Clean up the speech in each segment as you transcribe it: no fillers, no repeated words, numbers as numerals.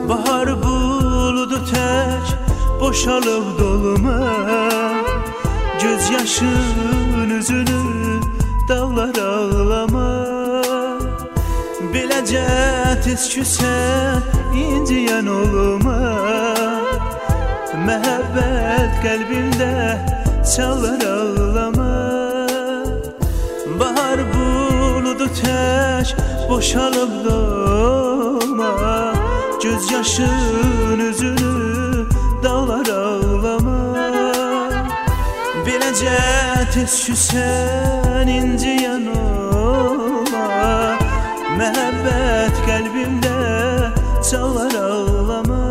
Bahar buludu tək boşalıb doluma, göz yaşın üzünü dağlar ağlama. Beləcə tez küsən inciyən olma, məhəbbət qəlbində çalar ağlama. Bahar buludu tək boşalıb dolma, göz yaşın üzünü dağlar ağlama. Beləcə tez küsən inciyən olma, məhəbbət qəlbimdə çalar ağlama.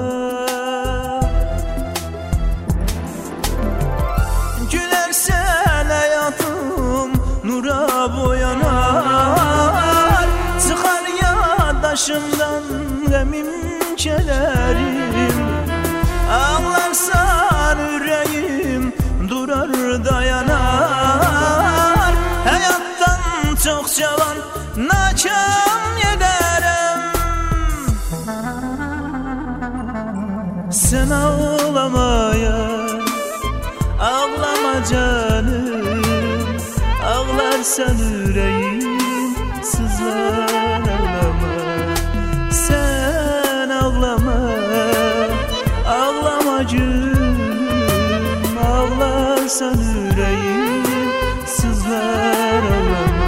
Gülərsən həyatım nura boyanar, çıxar yaddaşımdan qəmim kələrim. Ağlarsan ürəyim durar dayanar, həyatdan çox cavan nakam gedərəm. Sən ağlamaya, ağlama canım, ağlarsan ürəyim sızlar ağlama. Sen ağlama, ağlama gülüm, ağlarsan yüreğim sızlar ağlama.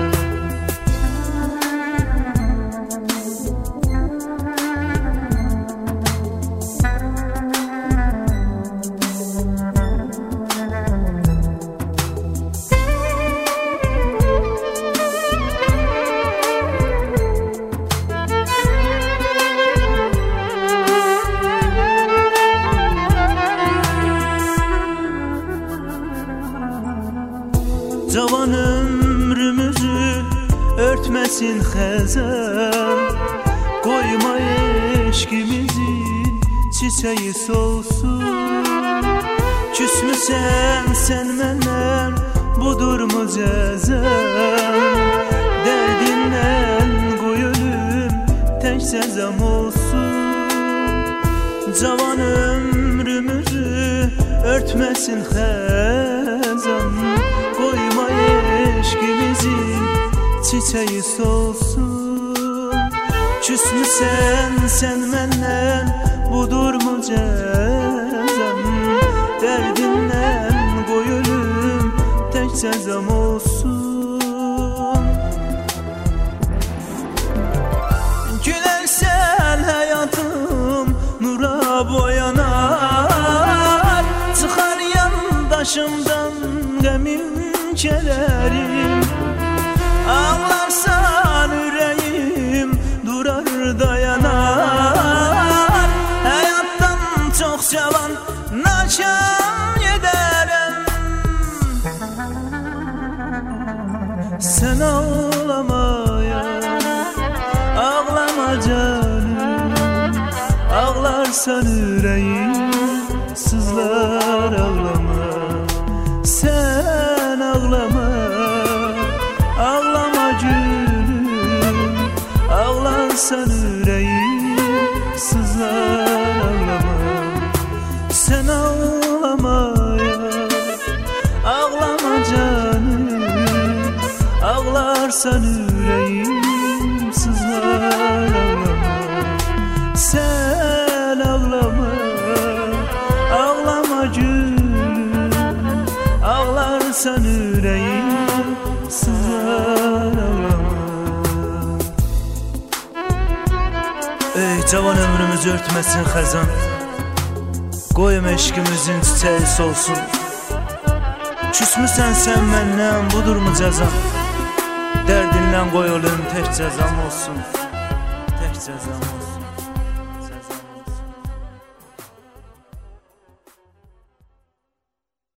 Cavan ömrümüzü örtmesin xəzan, qoyma eşqimizin çiçeği solsun. Küsmüsən sən məndən, budurmu cəzam? Dərdindən qoy ölüm tək cəzam olsun. Cavan ömrümüzü örtmesin xəzan, koyma eşkimizin çiçeği solsun. Küsmüsən sən məndən, budurmu cəzam? Dərdindən qoy ölüm tək cəzam olsun. Gülərsən həyatım nura boyanar, çıxar yandaşımdan qəmim kələrim. Ağlarsan ürəyim durar dayanar, həyatdan çox cavan nakam gedərəm. Sən ağlamaya, ağlama canım, ağlarsan ürəyim sızlar ağlama. Sen ağlama, ağlama gülüm, ağlarsan yüreğim sızlar ağlama. Sen ağlamaya, ağlama canım, ağlarsan yüreğim sızlar ağlama. Sen ağlama, ağlama gülüm, ağlarsan yüreğim sızlar ağlama. Ey cavan ömrümüzü örtmesin xəzan, qoyum eşkimizin çiçeği solsun. Küsmüsən sən məndən, budurmu cəzam? Dərdindən qoy ölüm tək cəzam olsun, tək cəzam olsun.